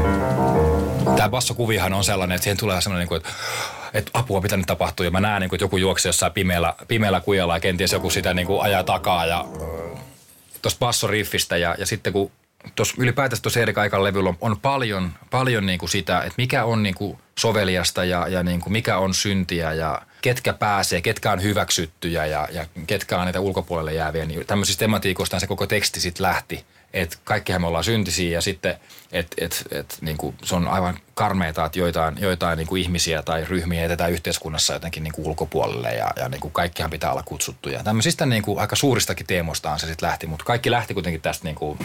tää bassokuvihan on sellainen, että siihen tulee sellainen niin kuin, että et apua mitä nyt tapahtuu ja mä näen niin kuin, että joku juoksee jossain pimeällä, pimeällä kujalla ja kenties joku sitä niin kuin ajaa takaa ja tosta bassoriffistä ja, ja sitten kun tuossa ylipäätänsä tuossa Eerika Aikan levyllä on, on paljon, paljon niin kuin sitä, että mikä on niin kuin soveliasta ja, ja niin kuin mikä on syntiä ja ketkä pääsee, ketkä on hyväksyttyjä ja, ja ketkä on niitä ulkopuolelle jääviä. Niin tämmöisistä tematiikoistaan se koko teksti sitten lähti. Että kaikkihan me ollaan syntisiä ja sitten, että et, et, niin kuin se on aivan karmeeta, että joitain, joitain niin kuin ihmisiä tai ryhmiä jätetään yhteiskunnassa jotenkin niin kuin ulkopuolelle ja, ja niin kuin kaikkihan pitää olla kutsuttuja. Tämmöisistä niin kuin aika suuristakin teemoistaan se sitten lähti, mutta kaikki lähti kuitenkin tästä niin kuin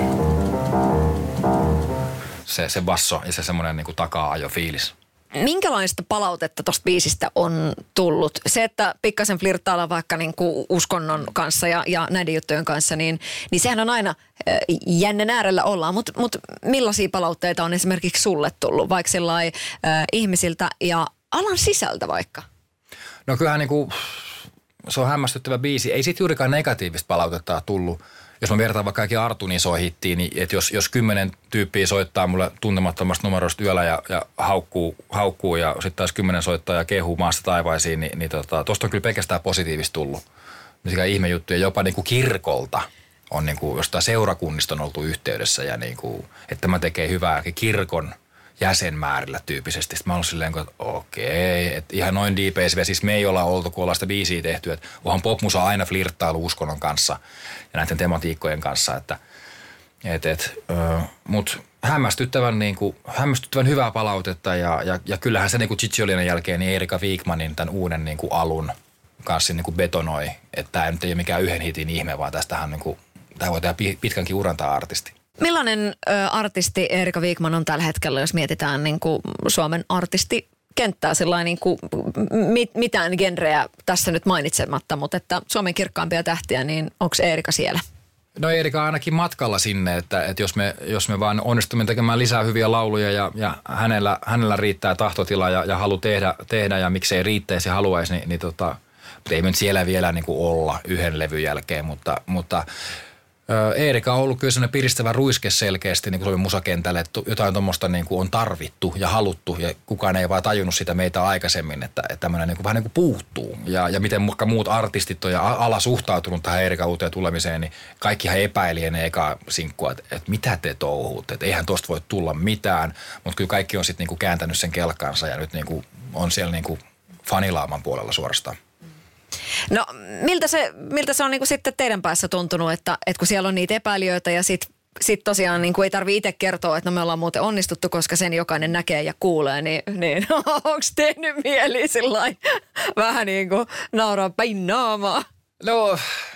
se, se basso ja se semmoinen niin kuin takaa-ajo fiilis. Minkälaista palautetta tuosta biisistä on tullut? Se, että pikkasen flirttailla vaikka niin kuin uskonnon kanssa ja, ja näiden juttujen kanssa, niin, niin sehän on aina äh, jännen äärellä ollaan. Mutta mut millaisia palautteita on esimerkiksi sulle tullut, vaikka sellainen äh, ihmisiltä ja alan sisältä vaikka? No kyllähän niin kuin, se on hämmästyttävä biisi. Ei siitä juurikaan negatiivista palautetta tullut. Jos mä vertaan vaikka kaikki Artun isoihin hittiin, niin että jos, jos kymmenen tyyppiä soittaa mulle tuntemattomasta numerosta yöllä ja, ja haukkuu, haukkuu ja sitten taas kymmenen soittaa ja kehuu maasta taivaisiin, niin, niin tota, tosta on kyllä pelkästään positiivista tullut. Mikä ihme juttuja, jopa niin kuin kirkolta on niin kuin jostain seurakunnista on oltu yhteydessä ja niin kuin, että mä tekee hyvää kirkon jäsenmäärillä tyyppisesti. Sitten mä olin silleen, että okei, että ihan noin deep siis me ei olla oltu, kun ollaan sitä biisiä tehty, että onhan popmusa aina flirttailu uskonnon kanssa ja näiden tematiikkojen kanssa, että et, et, äh, mut hämmästyttävän, niin kuin, hämmästyttävän hyvää palautetta ja, ja, ja kyllähän se niin kuin Chichiolinen jälkeen niin Erika Wigmanin tämän uuden niin kuin alun kanssa niin kuin betonoi, että tämä nyt ei ole mikään yhden hitin ihme, vaan tästähän niin kuin, tämä voi tehdä pitkänkin uran tämä artisti. Millainen ö, artisti Erika Wigman on tällä hetkellä, jos mietitään niin kuin Suomen artistikenttää sellainen niin kuin, mit, mitään genreä tässä nyt mainitsematta, mutta että Suomen kirkkaampia tähtiä, niin onko Erika siellä? No Erika on ainakin matkalla sinne, että, että jos, me, jos me vaan onnistumme tekemään lisää hyviä lauluja ja, ja hänellä, hänellä riittää tahtotila ja, ja halu tehdä, tehdä ja miksei riittäisi ja haluaisi, niin, niin tota, mutta ei me nyt siellä vielä niin kuin olla yhden levyn jälkeen, mutta, mutta Erika on ollut kyllä sellainen piristävä ruiske selkeästi niin kuin Suomen musakentälle, että jotain tuommoista niin kuin on tarvittu ja haluttu ja kukaan ei vaan tajunnut sitä meitä aikaisemmin, että, että tämmöinen niin kuin vähän niin kuin puuttuu. Ja, ja miten muut artistit on ja ala suhtautunut tähän Erikan uuteen tulemiseen, niin kaikkihan epäili ennen ekaa sinkkua, että, että mitä te touhuutte, että eihän tosta voi tulla mitään, mutta kyllä kaikki on sitten niin kuin kääntänyt sen kelkkansa ja nyt niin kuin on siellä niin kuin fanilaaman puolella suorastaan. No miltä se, miltä se on niin kuin sitten teidän päässä tuntunut, että, että kun siellä on niitä epäilijöitä ja sitten sit tosiaan niin kuin ei tarvitse itse kertoa, että no me ollaan muuten onnistuttu, koska sen jokainen näkee ja kuulee, niin, niin onko tehnyt mieli sillain vähän niin kuin nauraa päin naamaa? No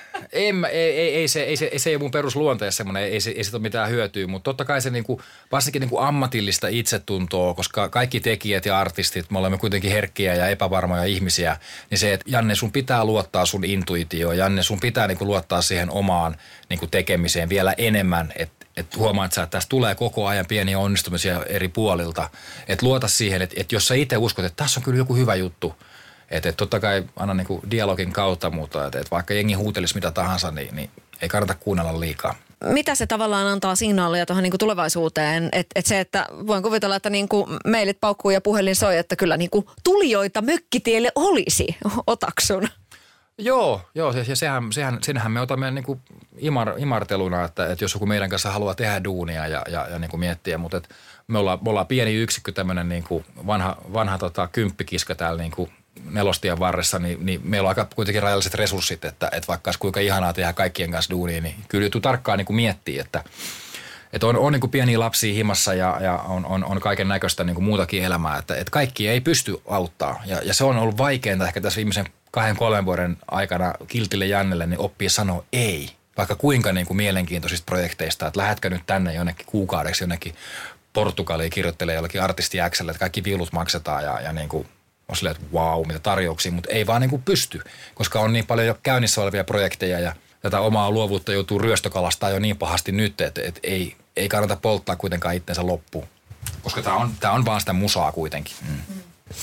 en, ei, ei, ei, se, ei, se, ei se ei ole mun perusluonteessa semmoinen, ei, se, ei se ole mitään hyötyä, mutta totta kai se niinku, varsinkin niinku ammatillista itsetuntoa, koska kaikki tekijät ja artistit, me olemme kuitenkin herkkiä ja epävarmoja ihmisiä, niin se, että Janne sun pitää luottaa sun intuitioon, Janne sun pitää niinku luottaa siihen omaan niinku tekemiseen vielä enemmän, että et huomaat sä, että tästä tulee koko ajan pieniä onnistumisia eri puolilta, että luota siihen, että et jos sä itse uskot, että tässä on kyllä joku hyvä juttu, että et totta kai aina niinku dialogin kautta, mutta että et vaikka jengi huutelisi mitä tahansa, niin, niin ei kannata kuunnella liikaa. Mitä se tavallaan antaa signaalia tuohon niinku tulevaisuuteen? Että et se, että voin kuvitella, että niinku mailit paukkuu ja puhelin soi, että kyllä niinku tulijoita mökkitielle olisi. Otaksun? Joo, joo ja sehän, sehän, senhän me otamme niinku imar, imarteluna, että, että jos joku meidän kanssa haluaa tehdä duunia ja, ja, ja niinku miettiä, mutta et me, ollaan, me ollaan pieni yksikkö, tämmöinen niinku vanha, vanha tota, kymppikiska täällä niinku nelostien varressa, niin, niin meillä on aika kuitenkin rajalliset resurssit, että, että vaikka olisi kuinka ihanaa tehdä kaikkien kanssa duunia, niin kyllä joutuu tarkkaan niin kuin miettiä, että, että on, on niin kuin pieniä lapsia himassa ja, ja on, on, on kaiken näköistä niin kuin muutakin elämää, että, että kaikki ei pysty auttaa. Ja, ja se on ollut vaikeinta ehkä tässä viimeisen kahden, kolmen vuoden aikana kiltille Jannelle niin oppii sanoa ei, vaikka kuinka niin kuin mielenkiintoisista projekteista, että lähetkö nyt tänne jonnekin kuukaudeksi jonnekin Portugaliin kirjoittelee jollekin artisti X:lle, että kaikki viulut maksetaan ja, ja niin kuin on silleen, että vau, mitä tarjouksia, mutta ei vaan niin kuin pysty, koska on niin paljon jo käynnissä olevia projekteja ja tätä omaa luovuutta joutuu ryöstökalastaa jo niin pahasti nyt, että, että ei, ei kannata polttaa kuitenkaan itsensä loppuun, koska tämä on, tämä on vaan sitä musaa kuitenkin. Mm.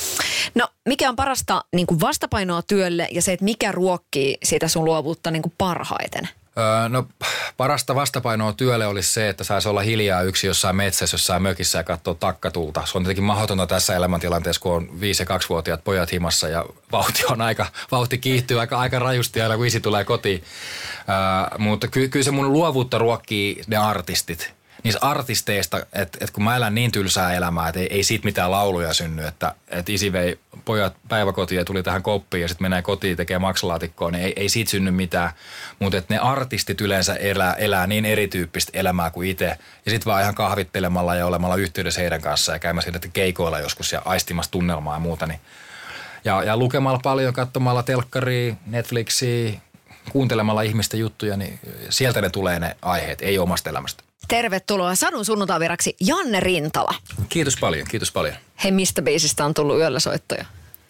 No mikä on parasta niin kuin vastapainoa työlle ja se, että mikä ruokkii sitä sun luovuutta niin kuin parhaiten? Öö, no parasta vastapainoa työlle olisi se, että saisi olla hiljaa yksi jossain metsässä, jossain mökissä ja katsoa takkatulta. Se on tietenkin mahdotonta tässä elämäntilanteessa, kun on viisi- ja kaksivuotiaat pojat himassa ja vauhti on aika, vauhti kiihtyy aika, aika rajusti aina, kun isi tulee kotiin. Öö, mutta ky, kyllä se mun luovuutta ruokkii ne artistit. Niistä artisteista, että, että kun mä elän niin tylsää elämää, että ei, ei siitä mitään lauluja synny, että, että isi vei pojat päiväkotiin ja tuli tähän koppiin ja sitten menee kotiin tekee maksalaatikkoa, niin ei, ei siitä synny mitään. Mutta että ne artistit yleensä elää, elää niin erityyppistä elämää kuin itse. Ja sitten vaan ihan kahvittelemalla ja olemalla yhteydessä heidän kanssaan ja käymässä sitten keikoilla joskus ja aistimassa tunnelmaa ja muuta. Niin. Ja, ja lukemalla paljon, katsomalla telkkaria, Netflixiä, kuuntelemalla ihmisten juttuja, niin sieltä ne tulee ne aiheet, ei omasta elämästä. Tervetuloa Sadun sunnuntaiviraksi Janne Rintala. Kiitos paljon, kiitos paljon. Hei, mistä biisistä on tullut yöllä soittoja?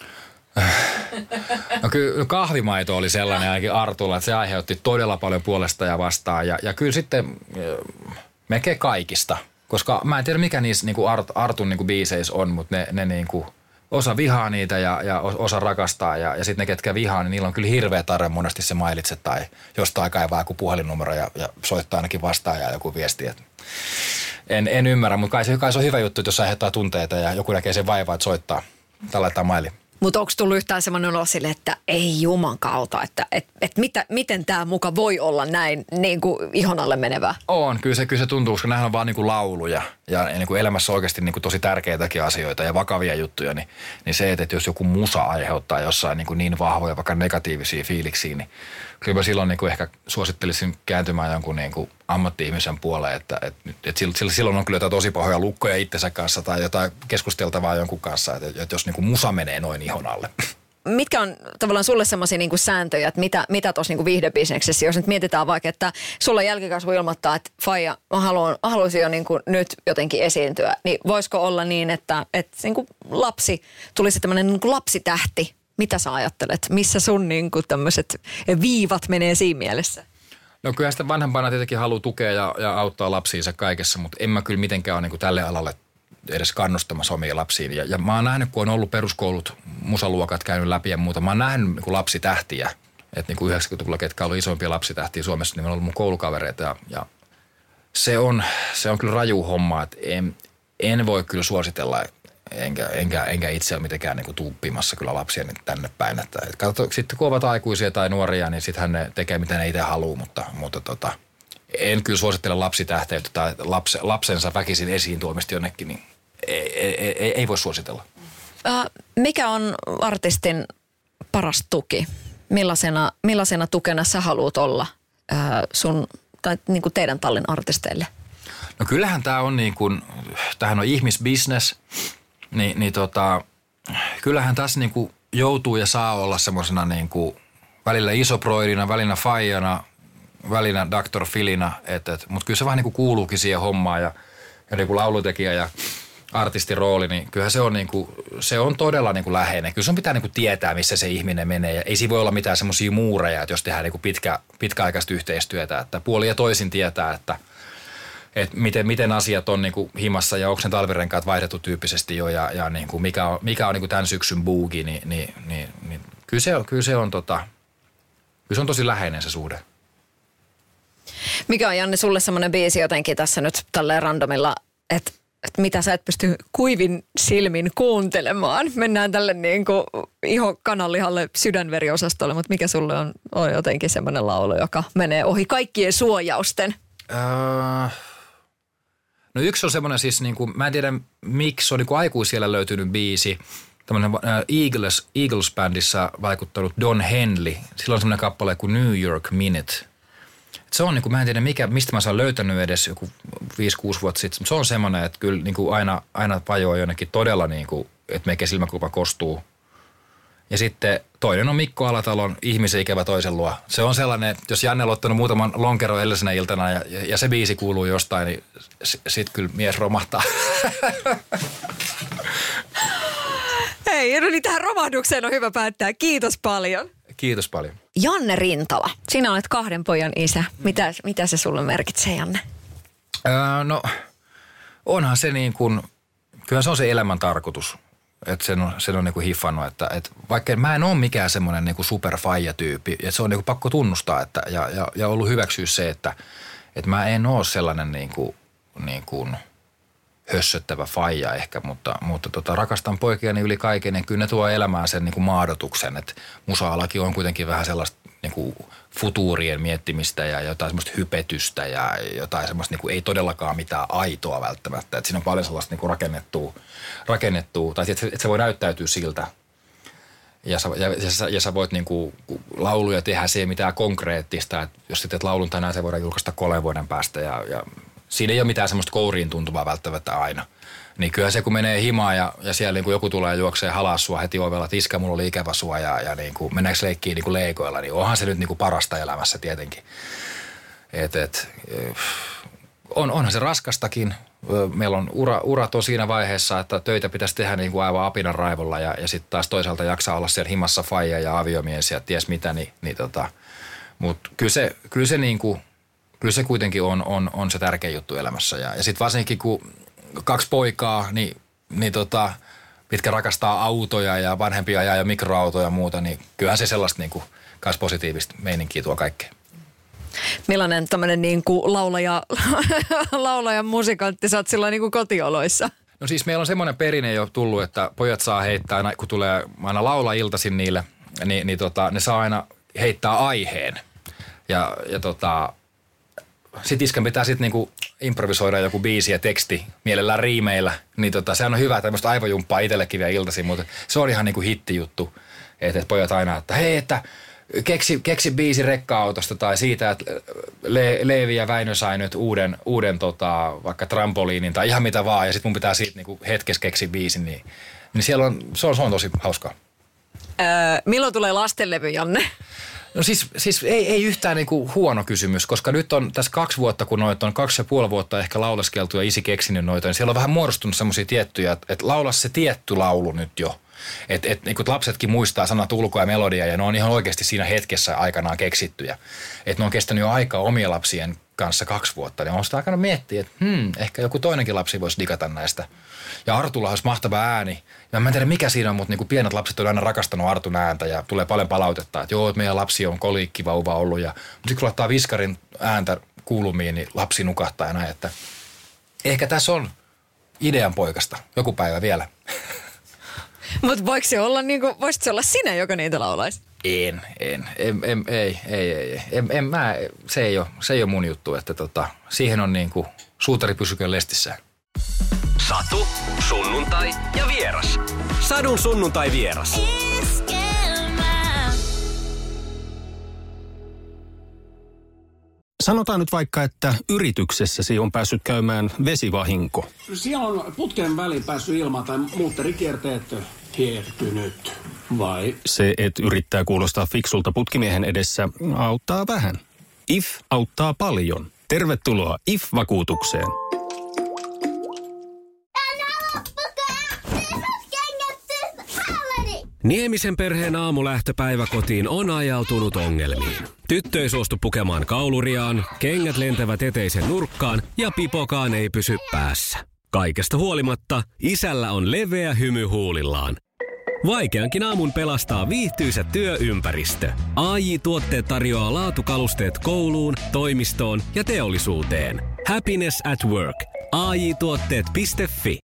No kyllä kahvimaito oli sellainen ainakin Artulla, että se aiheutti todella paljon puolesta ja vastaan. Ja, ja kyllä sitten melkein kaikista, koska mä en tiedä mikä niissä niin kuin Art, Artun niin kuin biiseissä on, mutta ne, ne niin kuin, osa vihaa niitä ja, ja osa rakastaa ja, ja sitten ne ketkä vihaa, niin niillä on kyllä hirveä tarve monesti se mailitse tai jostain kaivaa joku puhelinnumero ja, ja soittaa ainakin vastaan ja joku viesti. En, en ymmärrä, mutta kai se, kai se on hyvä juttu, että jos aiheuttaa tunteita ja joku näkee sen vaivaa, että soittaa. Tällä laittaa maili. Mutta onko tullut yhtään semmoinen olo sille, että ei juman kautta, että et, et mitä, miten tämä muka voi olla näin niin kuin ihon alle menevää? On, kyllä se, kyllä se tuntuu, koska nämähän on vaan niin kuin lauluja ja niin kuin elämässä oikeasti niin kuin tosi tärkeitäkin asioita ja vakavia juttuja, niin, niin se, että jos joku musa aiheuttaa jossain niin, kuin niin vahvoja, vaikka negatiivisia fiiliksiä, niin kyllä mä silloin niin kuin ehkä suosittelisin kääntymään jonkun niin kuin ammatti-ihmisen puoleen, että, että, että silloin on kyllä jotain tosi pahoja lukkoja itsensä kanssa tai jotain keskusteltavaa jonkun kanssa, että, että jos niin kuin musa menee noin ihon alle. Mitkä on tavallaan sulle semmoisia niinku sääntöjä, että mitä, mitä tuossa niinku viihdebisneksessä, jos nyt mietitään vaikka, että sulla jälkikasvu ilmoittaa, että faija, mä haluan, haluaisin jo niinku nyt jotenkin esiintyä, niin voisiko olla niin, että, että niinku lapsi, tulisi tämmöinen niinku lapsitähti, mitä sä ajattelet, missä sun niinku tämmöiset viivat menee siinä mielessä? No kyllä sitä vanhempana tietenkin haluaa tukea ja, ja auttaa lapsiinsa kaikessa, mutta en mä kyllä mitenkään ole niinku tälle alalle edes kannustamassa omia lapsiin. Ja, ja mä oon nähnyt, kun on ollut peruskoulut, musaluokat käynyt läpi ja muuta, mä oon nähnyt niin kuin lapsitähtiä. Että niin kuin yhdeksänkymmentäluvulla, ketkä on ollut isompia lapsitähtiä Suomessa, niin on ollut mun koulukavereita. Ja, ja se, on, se on kyllä raju homma, että en, en voi kyllä suositella, enkä, enkä, enkä itse ole mitenkään niin kuin tuuppimassa kyllä lapsia niin tänne päin. Että, et katso, sitten kun ovat aikuisia tai nuoria, niin sittenhän ne tekee mitä ne itse haluaa, mutta, mutta tota, en kyllä suosittele lapsitähteyttä tai lapse, lapsensa väkisin esiin tuomista jonnekin, niin ei, ei, ei, ei voi suositella. Äh, mikä on artistin paras tuki? Millaisena, millaisena tukena sä haluat olla äh, sun, tai niin kuin teidän tallin artisteille? No kyllähän tämä on niin kuin, tämähän on ihmisbusiness, niin, niin tota, kyllähän tässä niin kuin joutuu ja saa olla semmoisena niin kuin välillä isoproidina, välillä faijana, välillä doktor Filina, mutta kyllä se vähän niin kuin kuuluukin siihen hommaan ja, ja niin kuin laulutekijä ja artistin rooli, niin kyllähän se on, niin kuin, se on todella niin kuin läheinen. Kyllä sun pitää niin kuin tietää, missä se ihminen menee ja ei siinä voi olla mitään semmoisia muureja, että jos tehdään niin kuin pitkä, pitkäaikaista yhteistyötä, että puoli ja toisin tietää, että, että miten, miten asiat on niin kuin himassa ja onko ne talvirenkaat vaihdettu tyyppisesti jo ja, ja niin kuin mikä on, mikä on niin kuin tämän syksyn buugi, niin, niin, niin, niin kyllä se on, kyllä se on, tota, kyllä se on tosi läheinen se suhde. Mikä on, Janne, sulle semmoinen biisi jotenkin tässä nyt tälleen randomilla, että, että mitä sä et pysty kuivin silmin kuuntelemaan? Mennään tälle niin kuin iho kananlihalle sydänveriosastolle, mutta mikä sulle on, on jotenkin semmoinen laulu, joka menee ohi kaikkien suojausten? Uh, no yksi on semmoinen siis, niin kuin, mä en tiedä miksi, on niin kuin aikuisiellä löytynyt biisi. Tämmöinen uh, Eagles, Eagles-bändissä vaikuttanut Don Henley. Sillä on semmoinen kappale kuin New York Minute. Se on, niin kuin, mä en tiedä mikä, mistä mä saan löytänyt edes joku viisi kuusi vuotta sitten. Se on semmoinen, että kyllä niin kuin aina, aina vajoaa jonnekin todella, niin kuin, että meikä silmäkulma kostuu. Ja sitten toinen on Mikko Alatalon Ihmisen ikävä toisen luo. Se on sellainen, jos Janne on ottanut muutaman lonkeron edellisenä iltana ja, ja se biisi kuuluu jostain, niin sitten kyllä mies romahtaa. Hei, no niin tähän romahdukseen on hyvä päättää. Kiitos paljon. Kiitos paljon. Janne Rintala, sinä olet kahden pojan isä. Mitä, mitä se sulle merkitsee, Janne? Öö, no, onhan se niin kuin, kyllä se on se elämän tarkoitus. Että sen on, sen on niin kuin hiffannut, että, että vaikka mä en ole mikään semmoinen niin kuin superfaija-tyyppi, että se on niin kuin pakko tunnustaa että, ja, ja, ja ollut hyväksyä se, että, että mä en ole sellainen niin kuin, niin kuin hössöttävä faija ehkä, mutta, mutta tota, rakastan poikiani yli kaiken ja kyllä ne tuo elämään sen niin kuin maadotuksen, että musa-alakin on kuitenkin vähän sellaista niin kuin futuurien miettimistä ja jotain semmoista hypetystä ja jotain semmoista niin kuin ei todellakaan mitään aitoa välttämättä, että siinä on paljon sellaista niin kuin rakennettua, rakennettua tai että se voi näyttäytyä siltä ja sä, ja, ja, sä, ja sä voit niin kuin lauluja tehdä, se ei mitään konkreettista, että jos sä teet laulun tänään, se voidaan julkaista kolmen vuoden päästä ja, ja siinä ei ole mitään semmoista kouriin tuntuvaa välttämättä aina. Niin kyllä se, kun menee himaan ja, ja siellä niin kuin joku tulee juoksee halaa sua heti ovella, että iskä, mulla oli ikävä sua ja, ja niin kuin, mennäänkö leikkiin niin kuin leikoilla, niin onhan se nyt niin kuin parasta elämässä tietenkin. Et, et, on, onhan se raskastakin. Meillä on ura, urat on siinä vaiheessa, että töitä pitäisi tehdä niin kuin aivan apinan raivolla ja, ja sitten taas toisaalta jaksaa olla siellä himassa faija ja aviomies ja ties mitä, niin, niin tota, mutta kyllä se, kyllä se niin kuin, kyllä se kuitenkin on, on, on se tärkein juttu elämässä. Ja, ja sitten varsinkin, kun kaksi poikaa, niin, niin tota, mitkä rakastaa autoja ja vanhempia ajaa ja mikroautoja ja muuta, niin kyllähän se sellaista niin kuin, kans positiivista meininkiä tuo kaikkea. Millainen tämmöinen niin kuin laulaja, laulaja musikantti sä oot silloin niin kuin kotioloissa? No siis meillä on semmoinen perinne jo tullut, että pojat saa heittää aina, kun tulee aina laula iltaisin niille, niin, niin tota, ne saa aina heittää aiheen. Ja, ja tota, sit iskän pitää sit niinku improvisoida joku biisi ja teksti mielellään riimeillä. Niin tota, sehän on hyvä tämmöistä aivojumppaa itsellekin vielä iltaisin, mutta se on ihan niinku hittijuttu. Että et pojat aina, että hei, että keksi, keksi biisi rekka-autosta tai siitä, että Le- Leevi ja Väinö sai nyt uuden, uuden tota, vaikka trampoliinin tai ihan mitä vaan. Ja sit mun pitää siitä niinku hetkessä keksiä biisin, niin, niin siellä on, se on, se on tosi hauskaa. Öö, milloin tulee lastenlevy, Janne? No siis, siis ei, ei yhtään niinku huono kysymys, koska nyt on tässä kaksi vuotta, kun noita on kaksi ja puoli vuotta ehkä laulaskeltu ja isi keksinyt noita, niin siellä on vähän muodostunut semmoisia tiettyjä, että et laula se tietty laulu nyt jo. Että et, niin lapsetkin muistaa sanat ulkoa ja melodia ja ne on ihan oikeasti siinä hetkessä aikanaan keksittyjä. Että ne on kestänyt jo aikaa omien lapsien kanssa kaksi vuotta. Ja on sitä aikana miettiä, että hmm, ehkä joku toinenkin lapsi voisi digata näistä. Ja Artulla olisi mahtava ääni. Ja mä en tiedä mikä siinä on, mutta niin pienet lapset on aina rakastanut Artun ääntä ja tulee paljon palautetta, että joo, että meidän lapsi on koliikkivauva ollut. Ja, mutta sitten kun laittaa viskarin ääntä kuulumiin, niin lapsi nukahtaa ja näin, että ehkä tässä on idean poikasta joku päivä vielä. Mutta voiko se olla niinku, voisit se olla sinä, joka niitä laulaisi? En, en, en, en ei, ei, ei, en, en mä, se ei ole, se ei ole mun juttu, että tota, siihen on niinku suutari pysyköön lestissään. Satu, sunnuntai ja vieras. Sadun sunnuntai vieras. Sanotaan nyt vaikka, että yrityksessäsi on päässyt käymään vesivahinko. Siellä on putken väliin päässyt ilma tai muutterikierteet hiertynyt, vai? Se, että yrittää kuulostaa fiksulta putkimiehen edessä, auttaa vähän. If auttaa paljon. Tervetuloa I F-vakuutukseen. Niemisen perheen aamulähtöpäivä kotiin on ajautunut ongelmiin. Tyttö ei suostu pukemaan kauluriaan, kengät lentävät eteisen nurkkaan ja pipokaan ei pysy päässä. Kaikesta huolimatta isällä on leveä hymy huulillaan. Vaikeankin aamun pelastaa viihtyisä työympäristö. A J-tuotteet tarjoaa laatukalusteet kouluun, toimistoon ja teollisuuteen. Happiness at work. A J tuotteet piste fi